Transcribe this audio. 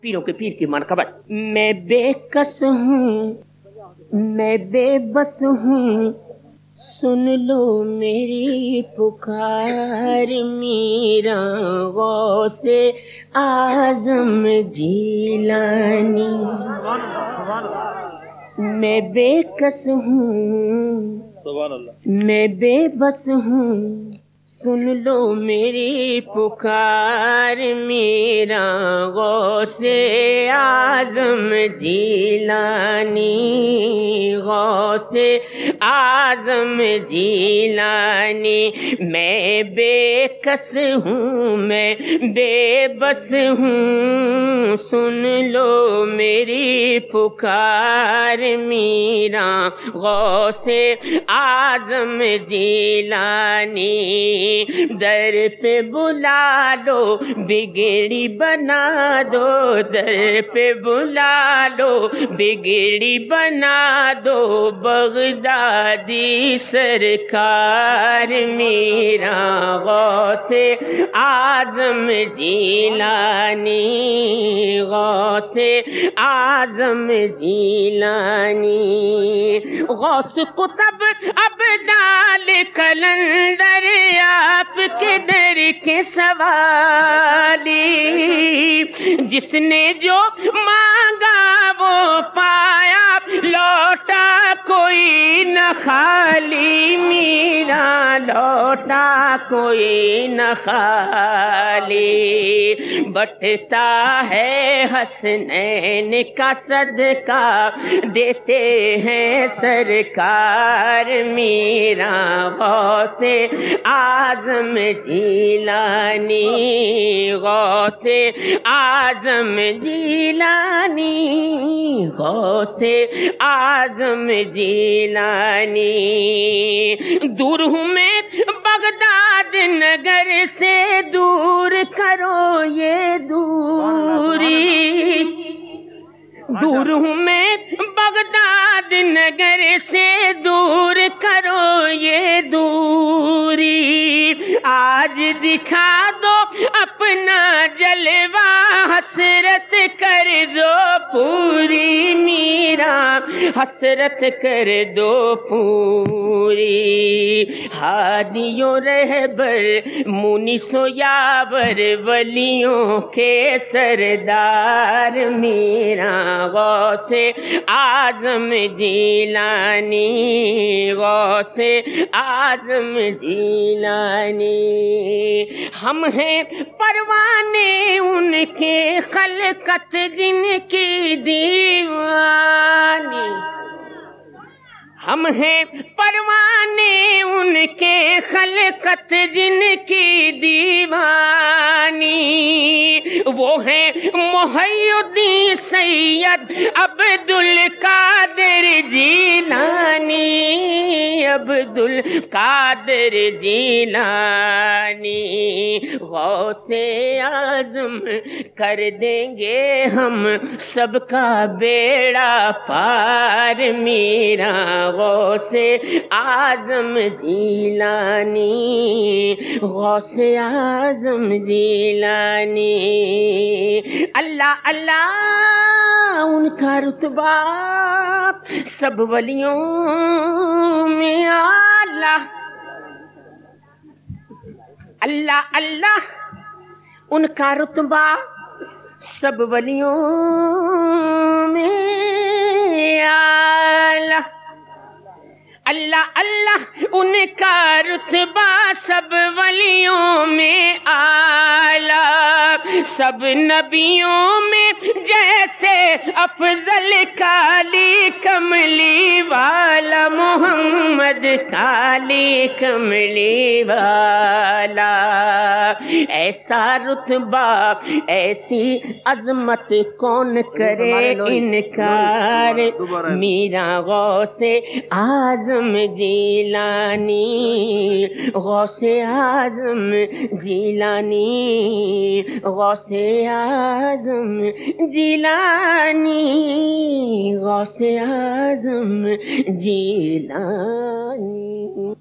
پیروں کے پیر کی مرکبت. میں بے کس ہوں، میں بے بس ہوں، سن لو میری پکار، میرا غوث اعظم جیلانی. میں بے کس ہوں، میں بے بس ہوں، سن لو میری پکار، میرا غوث اعظم جیلانی، غوث اعظم جیلانی. میں بے کس ہوں، میں بے بس ہوں، سن لو میری پکار، میرا غوث اعظم جیلانی. در پہ بلا لو بگڑی بنا دو، در پہ بلا لو بگڑی بنا دو، بغدادی سرکار، میرا غوث اعظم جیلانی، غوث اعظم جیلانی. غوث قطب ابدال کلندر آپ کے در کے سوالی، جس نے جو مانگا وہ پایا، لوٹا کوئی نہ خالی، میرا لوٹا کوئی نہ خالی. بٹتا ہے حسنین کا صدقہ، دیتے ہیں سرکار، میرا غوث اعظم جیلانی، غوث اعظم جیلانی، غوث اعظم جیلانی. دور ہوں میں بغداد نگر سے، دور کرو یہ دوری، دور ہوں میں بغداد نگر سے، دور کرو یہ دوری. آج دکھا دو اپنا جلوہ، حسرت کر دو پوری، میرا حسرت کر دو پوری. ہادی و رہبر مونس و یاور، ولیوں کے سردار، میرا غوث اعظم جیلانی، غوث اعظم جیلانی. ہم ہیں پروانے ان کے خلقت جن کی دیوانی، ہم ہیں پروانے ان کے خلقت جن کی دیوانی. وہ ہیں محی الدین سید عبد القادر جیلانی، عبد القادر جیلانی. غوث اعظم کر دیں گے ہم سب کا بیڑا پار، میرا غوث اعظم جیلانی، غوث اعظم جیلانی. اللہ اللہ ان کا رتبہ سب ولیوں میں اعلیٰ، اللہ اللہ ان کا رتبہ سب ولیوں میں اعلیٰ. اللہ اللہ ان کا رتبہ سب ولیوں میں اعلیٰ. سب نبیوں میں جیسے افضل، کالی کملی والا محمد، کالی کملی والا. ایسا رتبہ ایسی عظمت کون کرے انکار، میرا غوث اعظم جیلانی، غوث اعظم جیلانی، غوث اعظم جیلانی، غوث اعظم جیلانی.